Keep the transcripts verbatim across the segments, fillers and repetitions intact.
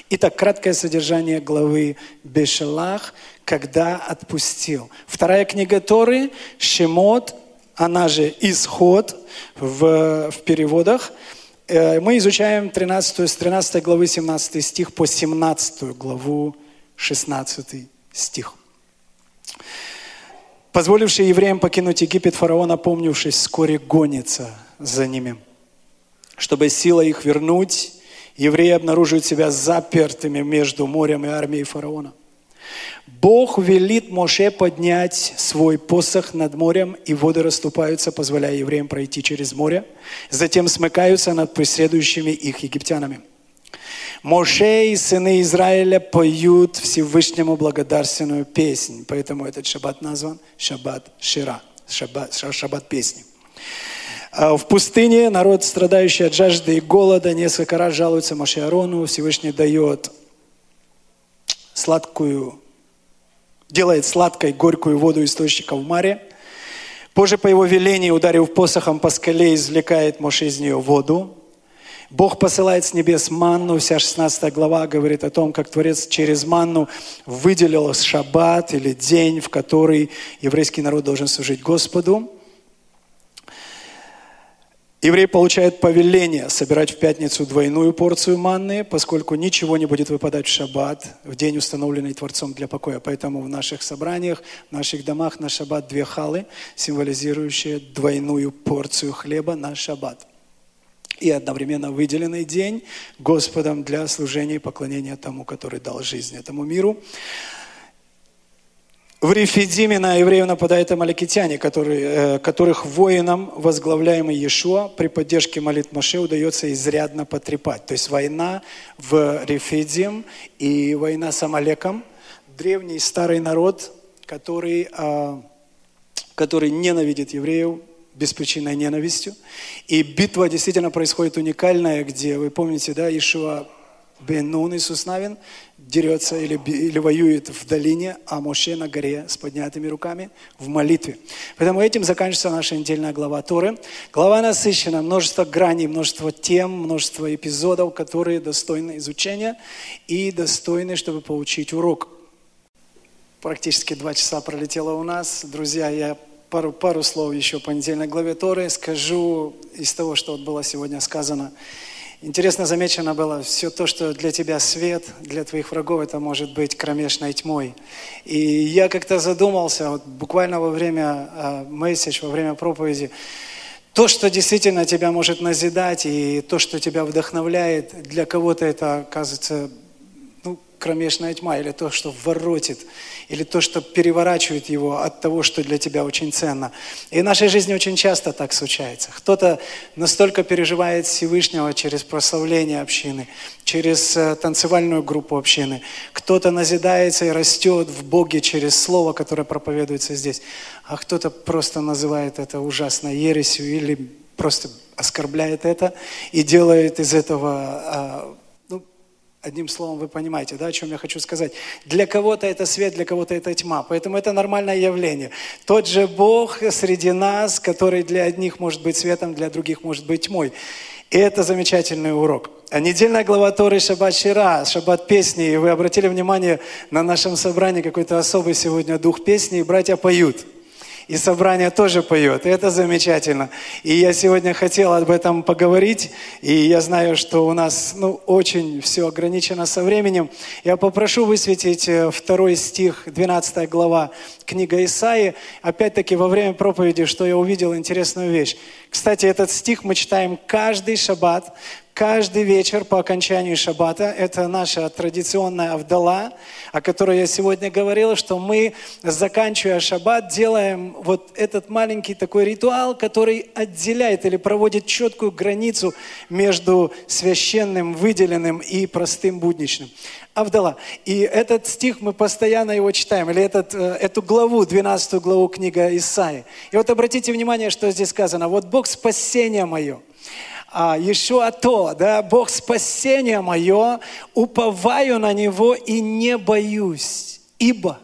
Итак, краткое содержание главы Бешалах, когда отпустил. Вторая книга Торы, Шемот, она же Исход в, в переводах. Мы изучаем тринадцатую, с тринадцатой главы семнадцатый стих по семнадцатую главу шестнадцатый стих. Позволивший евреям покинуть Египет, фараон, опомнившись, вскоре гонится за ними. Чтобы силой их вернуть, евреи обнаруживают себя запертыми между морем и армией фараона. Бог велит Моше поднять свой посох над морем, и воды расступаются, позволяя евреям пройти через море, затем смыкаются над преследующими их египтянами. Моше и сыны Израиля поют Всевышнему благодарственную песнь, поэтому этот шаббат назван Шаббат Шира, шаббат, шаббат песни. В пустыне народ, страдающий от жажды и голода, несколько раз жалуется Моше и Аарону. Всевышний дает сладкую, делает сладкой горькую воду источника в море. Позже по его велению, ударив посохом по скале, извлекает Моше из нее воду. Бог посылает с небес манну. Вся шестнадцатая глава говорит о том, как Творец через манну выделил шаббат или день, в который еврейский народ должен служить Господу. Евреи получают повеление собирать в пятницу двойную порцию манны, поскольку ничего не будет выпадать в шаббат, в день, установленный Творцом для покоя. Поэтому в наших собраниях, в наших домах на шаббат две халы, символизирующие двойную порцию хлеба на шаббат. И одновременно выделенный день Господом для служения и поклонения тому, который дал жизнь этому миру. В Рефидиме на евреев нападают амаликитяне, которые, которых воинам, возглавляемый Иешуа, при поддержке молитв Моше удается изрядно потрепать. То есть война в Рефидим и война с Амалеком. Древний старый народ, который, который ненавидит евреев беспричинной ненавистью. И битва действительно происходит уникальная, где, вы помните, да, Иешуа бен Нун, Иисус Навин, дерется или, или воюет в долине, а Моше на горе с поднятыми руками в молитве. Поэтому этим заканчивается наша недельная глава Торы. Глава насыщена, множество граней, множество тем, множество эпизодов, которые достойны изучения и достойны, чтобы получить урок. Практически два часа пролетело у нас. Друзья, я пару, пару слов еще по недельной главе Торы скажу из того, что вот было сегодня сказано. Интересно замечено было, все то, что для тебя свет, для твоих врагов, это может быть кромешной тьмой. И я как-то задумался, вот буквально во время э, месседж, во время проповеди, то, что действительно тебя может назидать, и то, что тебя вдохновляет, для кого-то это, оказывается, ну, кромешная тьма, или то, что воротит, или то, что переворачивает его от того, что для тебя очень ценно. И в нашей жизни очень часто так случается. Кто-то настолько переживает Всевышнего через прославление общины, через танцевальную группу общины. Кто-то назидается и растет в Боге через слово, которое проповедуется здесь. А кто-то просто называет это ужасной ересью или просто оскорбляет это и делает из этого... Одним словом, вы понимаете, да, о чем я хочу сказать. Для кого-то это свет, для кого-то это тьма. Поэтому это нормальное явление. Тот же Бог среди нас, который для одних может быть светом, для других может быть тьмой. И это замечательный урок. А недельная глава Торы Шаббат Шира, Шаббат песни. И вы обратили внимание, на нашем собрании какой-то особый сегодня дух песни, и братья поют. И собрание тоже поет, и это замечательно. И я сегодня хотел об этом поговорить, и я знаю, что у нас ну, очень все ограничено со временем. Я попрошу высветить второй стих, двенадцатая глава, книга Исаии. Опять-таки во время проповеди, что я увидел интересную вещь. Кстати, этот стих мы читаем каждый шаббат, каждый вечер по окончанию шаббата. Это наша традиционная авдала, о которой я сегодня говорил, что мы, заканчивая шаббат, делаем вот этот маленький такой ритуал, который отделяет или проводит четкую границу между священным, выделенным и простым будничным. Авдала. И этот стих мы постоянно его читаем, или этот, эту главу, двенадцатую главу книга Исаии. И вот обратите внимание, что здесь сказано. Вот Бог спасение мое. А, Иешуа то, да, Бог спасение мое, уповаю на Него и не боюсь, ибо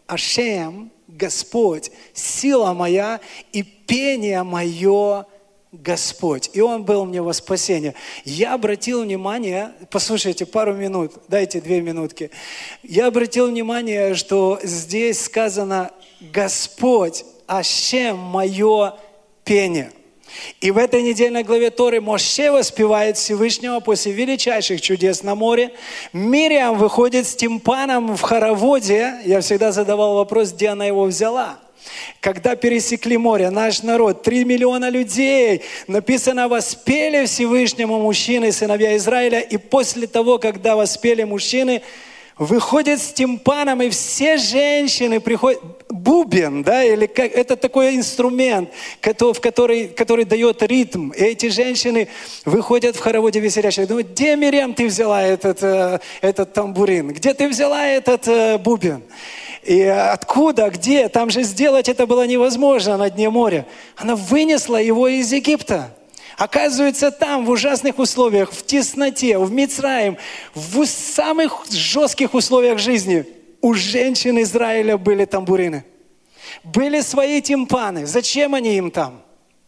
Ашем, Господь, сила моя и пение мое Господь. И Он был мне во спасение. Я обратил внимание, послушайте, пару минут, дайте две минутки. Я обратил внимание, что здесь сказано «Господь, Ашем, мое пение». И в этой недельной главе Торы Моше воспевает Всевышнего после величайших чудес на море. Мириам выходит с тимпаном в хороводе. Я всегда задавал вопрос, где она его взяла. Когда пересекли море, наш народ, три миллиона людей, написано, воспели Всевышнему мужчины, сыновья Израиля. И после того, когда воспели мужчины, выходит с тимпаном, и все женщины приходят, бубен, да, или как, это такой инструмент, который, в который, который дает ритм. И эти женщины выходят в хороводе веселящих. Думают, где, Мириам, ты взяла этот, этот тамбурин? Где ты взяла этот uh, бубен? И откуда, где? Там же сделать это было невозможно на дне моря. Она вынесла его из Египта. Оказывается, там, в ужасных условиях, в тесноте, в Мицраим, в самых жестких условиях жизни, у женщин Израиля были тамбурины. Были свои тимпаны. Зачем они им там?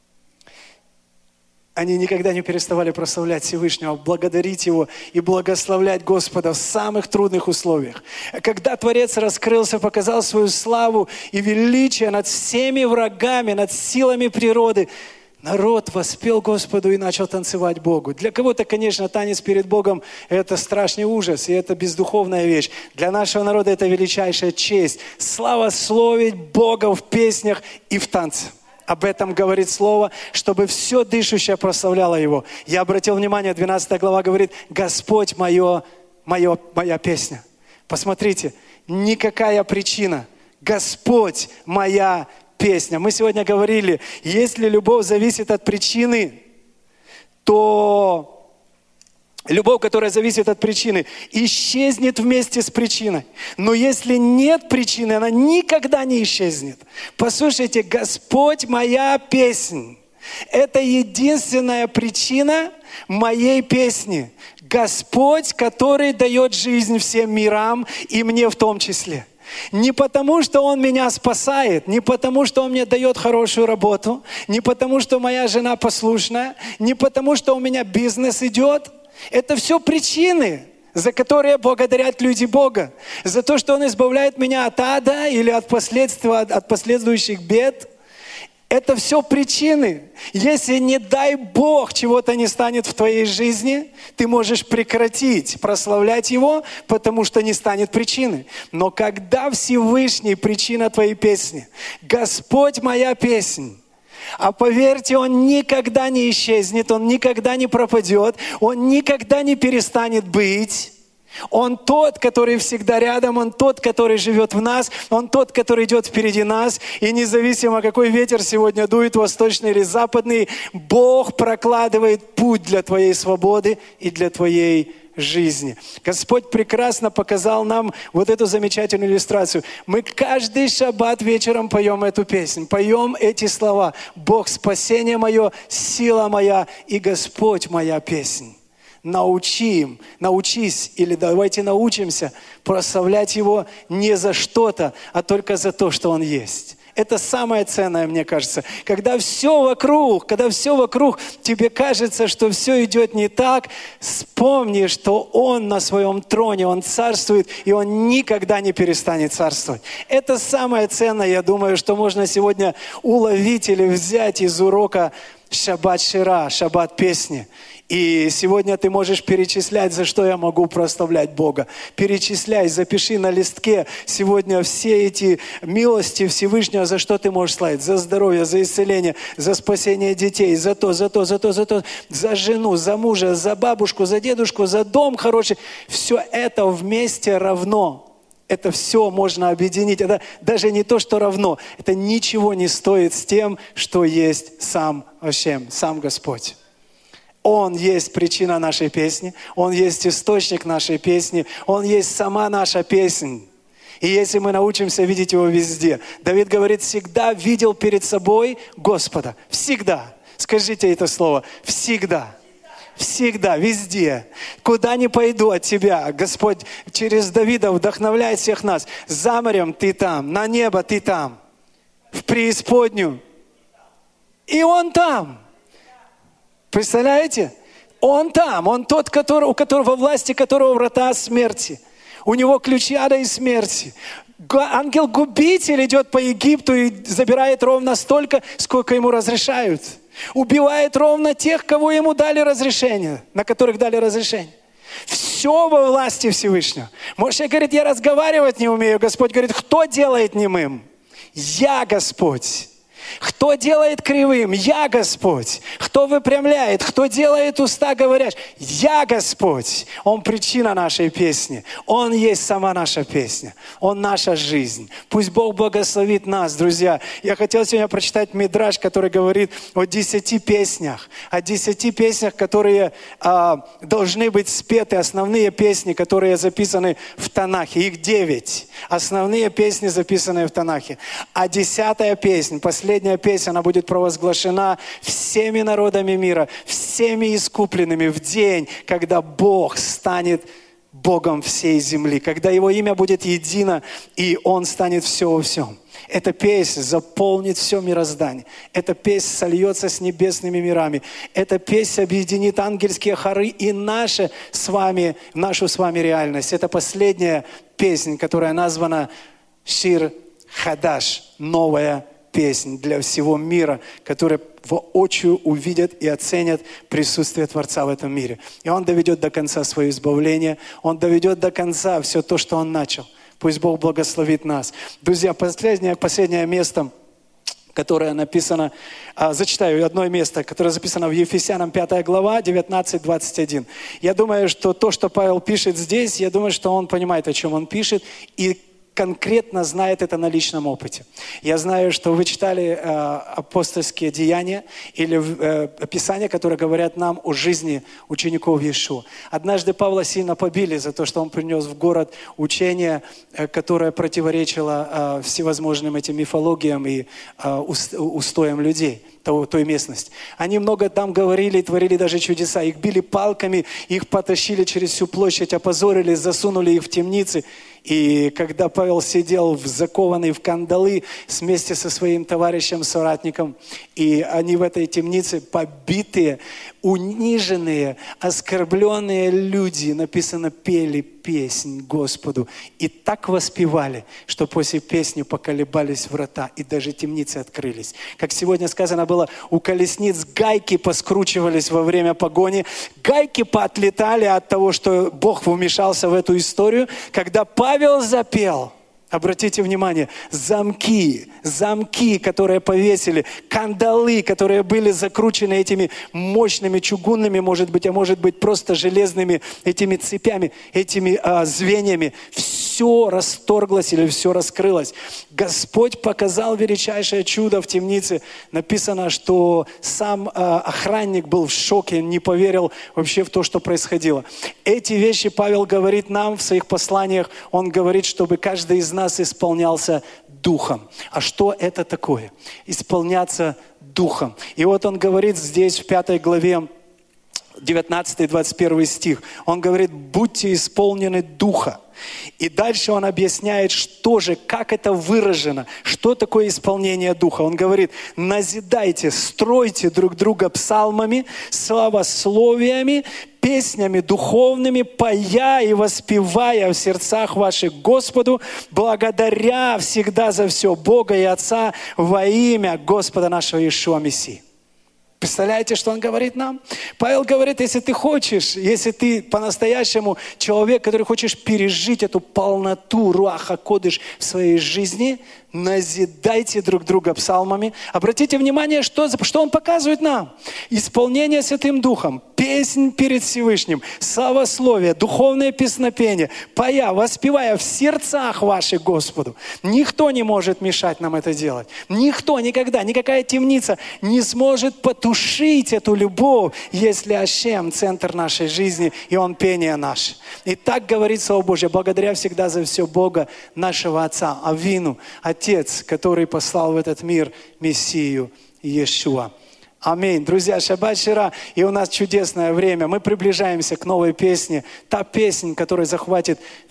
Они никогда не переставали прославлять Всевышнего, благодарить Его и благословлять Господа в самых трудных условиях. Когда Творец раскрылся, показал свою славу и величие над всеми врагами, над силами природы, народ воспел Господу и начал танцевать Богу. Для кого-то, конечно, танец перед Богом – это страшный ужас, и это бездуховная вещь. Для нашего народа это величайшая честь. Славословить Бога в песнях и в танце. Об этом говорит Слово, чтобы все дышащее прославляло Его. Я обратил внимание, двенадцатая глава говорит, «Господь мое, мое, моя песня». Посмотрите, никакая причина. Господь моя песня. Мы сегодня говорили, если любовь зависит от причины, то любовь, которая зависит от причины, исчезнет вместе с причиной. Но если нет причины, она никогда не исчезнет. Послушайте, Господь моя песня. Это единственная причина моей песни. Господь, который дает жизнь всем мирам, и мне в том числе. Не потому, что Он меня спасает, не потому, что Он мне дает хорошую работу, не потому, что моя жена послушная, не потому, что у меня бизнес идет. Это все причины, за которые благодарят люди Бога. За то, что Он избавляет меня от ада или от последствий, от последующих бед. Это все причины. Если, не дай Бог, чего-то не станет в твоей жизни, ты можешь прекратить прославлять Его, потому что не станет причины. Но когда Всевышний причина твоей песни, Господь моя песня, а поверьте, Он никогда не исчезнет, Он никогда не пропадет, Он никогда не перестанет быть. Он тот, который всегда рядом, Он тот, который живет в нас, Он тот, который идет впереди нас. И независимо, какой ветер сегодня дует, восточный или западный, Бог прокладывает путь для твоей свободы и для твоей жизни. Господь прекрасно показал нам вот эту замечательную иллюстрацию. Мы каждый шаббат вечером поем эту песню, поем эти слова. Бог, спасение мое, сила моя и Господь моя песня. Научи им, научись, или давайте научимся прославлять Его не за что-то, а только за то, что Он есть. Это самое ценное, мне кажется. Когда все вокруг, когда все вокруг, тебе кажется, что все идет не так, вспомни, что Он на своем троне, Он царствует, и Он никогда не перестанет царствовать. Это самое ценное, я думаю, что можно сегодня уловить или взять из урока Шаббат Шира, Шаббат песни. И сегодня ты можешь перечислять, за что я могу прославлять Бога. Перечисляй, запиши на листке сегодня все эти милости Всевышнего, за что ты можешь славить. За здоровье, за исцеление, за спасение детей, за то, за то, за то, за то, за жену, за мужа, за бабушку, за дедушку, за дом хороший. Все это вместе равно. Это все можно объединить. Это даже не то, что равно. Это ничего не стоит с тем, что есть сам Ашем, сам Господь. Он есть причина нашей песни, Он есть источник нашей песни, Он есть сама наша песня. И если мы научимся видеть Его везде, Давид говорит, всегда видел перед собой Господа. Всегда. Скажите это слово. Всегда. Всегда, везде. Куда ни пойду от Тебя, Господь через Давида вдохновляет всех нас. За морем Ты там, на небо Ты там, в преисподнюю. И Он там. Представляете? Он там, он тот, который, у которого власти, которого врата смерти. У него ключи ада и смерти. Ангел-губитель идет по Египту и забирает ровно столько, сколько ему разрешают. Убивает ровно тех, кого ему дали разрешение, на которых дали разрешение. Все во власти Всевышнего. Моше говорит, я разговаривать не умею. Господь говорит, кто делает немым? Я Господь. Кто делает кривым? Я Господь. Кто выпрямляет? Кто делает уста говорящие? Я Господь. Он причина нашей песни. Он есть сама наша песня. Он наша жизнь. Пусть Бог благословит нас, друзья. Я хотел сегодня прочитать мидраш, который говорит о десяти песнях. О десяти песнях, которые а, должны быть спеты. Основные песни, которые записаны в Танахе. Их девять. Основные песни, записанные в Танахе. А десятая песня, последняя песня, она будет провозглашена всеми народами мира, всеми искупленными в день, когда Бог станет Богом всей земли, когда Его имя будет едино, и Он станет все во всем. Эта песня заполнит все мироздание. Эта песня сольется с небесными мирами. Эта песня объединит ангельские хоры и наши с вами, нашу с вами реальность. Это последняя песня, которая названа Шир Хадаш, новая песнь для всего мира, которые воочию увидят и оценят присутствие Творца в этом мире. И Он доведет до конца свое избавление, Он доведет до конца все то, что Он начал. Пусть Бог благословит нас. Друзья, последнее, последнее место, которое написано, а, зачитаю одно место, которое записано в Ефесянам пятая глава, девятнадцать двадцать один. Я думаю, что то, что Павел пишет здесь, я думаю, что он понимает, о чем он пишет, и конкретно знает это на личном опыте. Я знаю, что вы читали э, апостольские деяния или э, описания, которые говорят нам о жизни учеников Иешуа. Однажды Павла сильно побили за то, что он принес в город учение, э, которое противоречило э, всевозможным этим мифологиям и э, устоям людей. Той местности. Они много там говорили и творили даже чудеса. Их били палками, их потащили через всю площадь, опозорили, засунули их в темницы. И когда Павел сидел закованный в кандалы вместе со своим товарищем, соратником, и они в этой темнице побитые, униженные, оскорбленные люди, написано, пели песнь Господу. И так воспевали, что после песни поколебались врата, и даже темницы открылись. Как сегодня сказано было, у колесниц гайки поскручивались во время погони, гайки поотлетали от того, что Бог вмешался в эту историю. Когда Павел запел, обратите внимание, замки, замки, которые повесили, кандалы, которые были закручены этими мощными чугунными, может быть, а может быть просто железными этими цепями, этими а, звеньями, все расторглось или все раскрылось. Господь показал величайшее чудо в темнице. Написано, что сам а, охранник был в шоке, не поверил вообще в то, что происходило. Эти вещи Павел говорит нам в своих посланиях. Он говорит, чтобы каждый из нас исполнялся Духом. А что это такое? Исполняться Духом. И вот он говорит здесь в пятой главе, девятнадцатый двадцать первый стих. Он говорит, будьте исполнены Духа. И дальше он объясняет, что же, как это выражено, что такое исполнение Духа. Он говорит, назидайте, стройте друг друга псалмами, славословиями, песнями духовными, поя и воспевая в сердцах ваших Господу, благодаря всегда за все Бога и Отца во имя Господа нашего Иешуа Мессии. Представляете, что он говорит нам? Павел говорит, если ты хочешь, если ты по-настоящему человек, который хочешь пережить эту полноту Руаха Кодыш в своей жизни, назидайте друг друга псалмами. Обратите внимание, что, что он показывает нам. Исполнение Святым Духом, песнь перед Всевышним, славословие, духовное песнопение, поя, воспевая в сердцах ваших Господу. Никто не может мешать нам это делать. Никто, никогда, никакая темница не сможет потушить эту любовь, если Ашем – центр нашей жизни, и Он пение наше. И так говорит Слово Божье, благодаря всегда за все Бога, нашего Отца, Авину, Отец, который послал в этот мир Мессию Иешуа. Аминь. Друзья, Шаббат Шира, и у нас чудесное время. Мы приближаемся к новой песне. Та песня, которая захватит все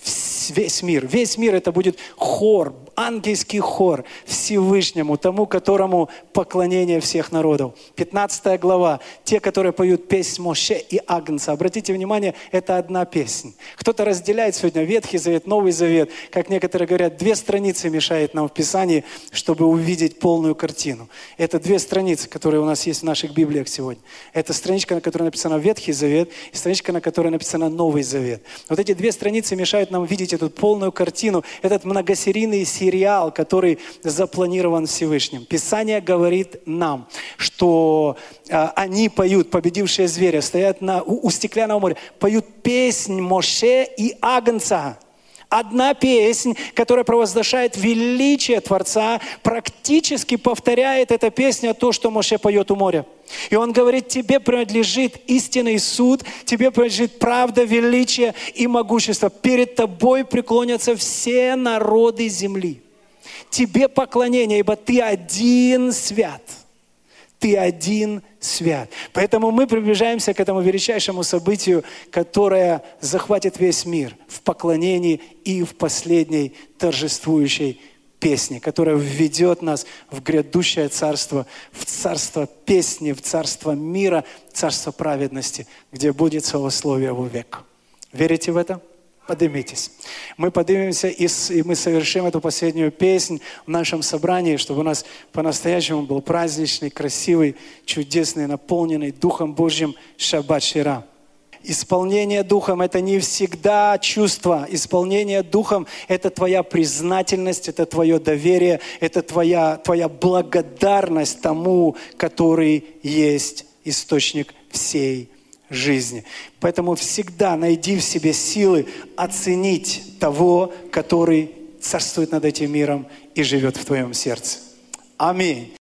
весь мир. Весь мир это будет хор, ангельский хор Всевышнему, тому, которому поклонение всех народов. пятнадцатая глава. Те, которые поют песнь Моше и Агнца. Обратите внимание, это одна песня. Кто-то разделяет сегодня Ветхий Завет, Новый Завет. Как некоторые говорят, две страницы мешает нам в Писании, чтобы увидеть полную картину. Это две страницы, которые у нас есть в наших Библиях сегодня. Это страничка, на которой написано Ветхий Завет, и страничка, на которой написано Новый Завет. Вот эти две страницы мешают нам видеть эту полную картину, этот многосерийный сериал, который запланирован Всевышним. Писание говорит нам, что а, они поют, победившие зверя, стоят на, у, у стеклянного моря, поют песнь Моше и Агнца. Одна песнь, которая провозглашает величие Творца, практически повторяет эта песня то, что Моше поет у моря. И он говорит, тебе принадлежит истинный суд, тебе принадлежит правда, величие и могущество. Перед тобой преклонятся все народы земли. Тебе поклонение, ибо ты один свят. Ты один свят. Поэтому мы приближаемся к этому величайшему событию, которое захватит весь мир в поклонении и в последней торжествующей песне, которая введет нас в грядущее царство, в царство песни, в царство мира, в царство праведности, где будет словословие вовек. Верите в это? Поднимитесь. Мы поднимемся и, и мы совершим эту последнюю песнь в нашем собрании, чтобы у нас по-настоящему был праздничный, красивый, чудесный, наполненный Духом Божьим Шаббат Шира. Исполнение Духом – это не всегда чувство. Исполнение Духом – это твоя признательность, это твое доверие, это твоя, твоя благодарность тому, который есть источник всей жизни. Поэтому всегда найди в себе силы оценить того, который царствует над этим миром и живет в твоем сердце. Аминь.